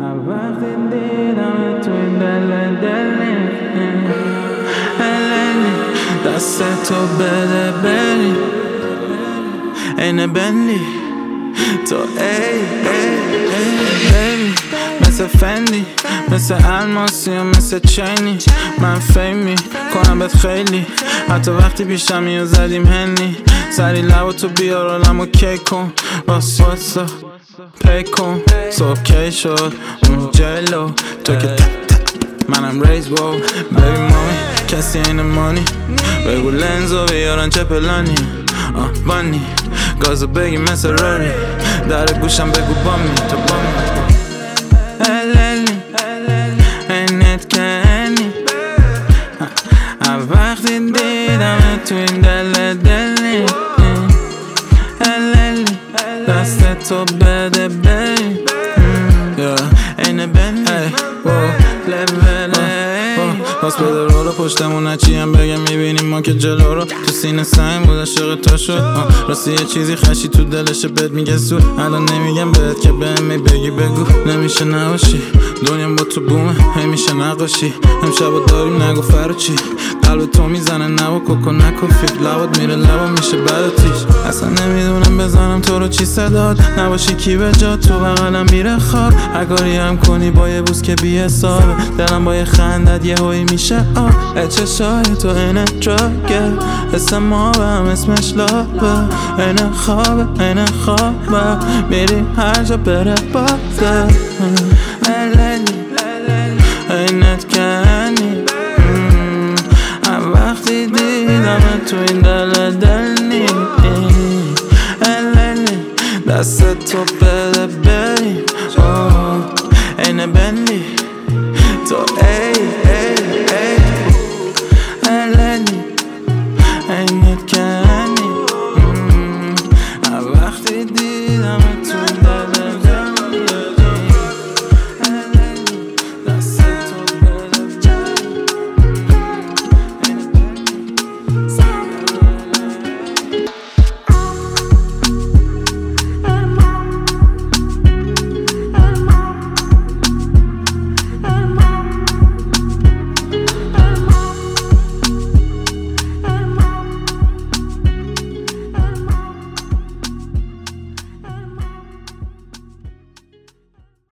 وقتی دیدم تو این دلی دست تو بده بری اینه بنلی تو ای بیبی مثل فندی مثل الماسی و مثل چینی من فیمی کنم بهت خیلی حتی وقتی پیشم میو زدیم هنی سری لبا تو بیار آلم و کی کن واسه پی کن صبح کی شد اون جلو تو که منم ریز باو بیبی مامی کسی این مانی بگو لنزو بیارن چه پلانی بانی گازو بگی مثل راری در گوشم بگو بامی تو بامی الیلی اینت کنی وقتی دیدم تو این دلی الیلی دست تو بده بری اینه بنی باز بده رو پشتمون هچی هم بگم میبینیم ما که جلو رو تو سینه سنگ بود عاشق تو شد راستی یه چیزی خشی تو دلشه بهت میگه سو الان نمیگم بهت که بهم بگی بگو نمیشه نباشی دنیا با تو بومه همیشه نقاشی امشبا داریم نگو فرو چی قلب تو میزنه نبا کوکو نکو فکر لبات میره لبا میشه براتیش اصلا نمیدونم بزنم تو رو چی صداد نباشی کی به جا تو بغلم میره خواب اگاری هم کنی با یه بوس که بی حسابه دلم با یه خندت یه هایی میشه چشای تو اینه دراگه اسم ما به هم اسمش لابه اینه خوابه میری هر جا بره باده اینت کنی وقتی دیدم تو این دلی دست تو